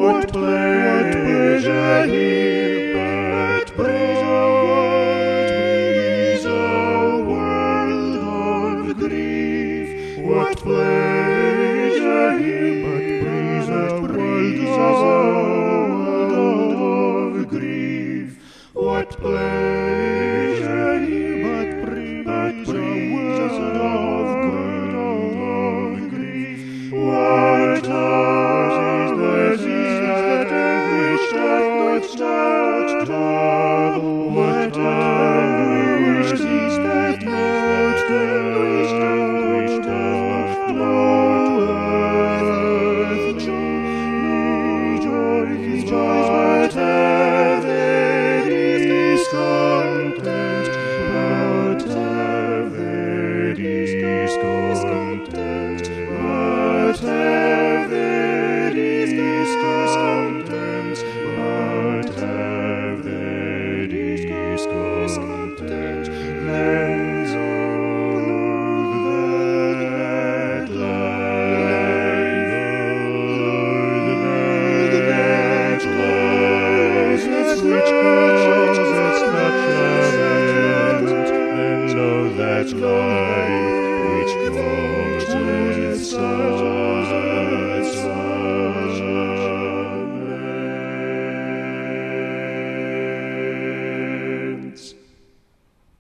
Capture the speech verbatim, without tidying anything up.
What pleasure here, but praise a world of grief. What pleasure here, but praise a world of grief. What pleasure here, but praise a world of grief. What hours is that anguish doth not trouble? What hours is that not anguish doth not earth joy, his joys but ever discontent, but ever discontent, but ever discontent.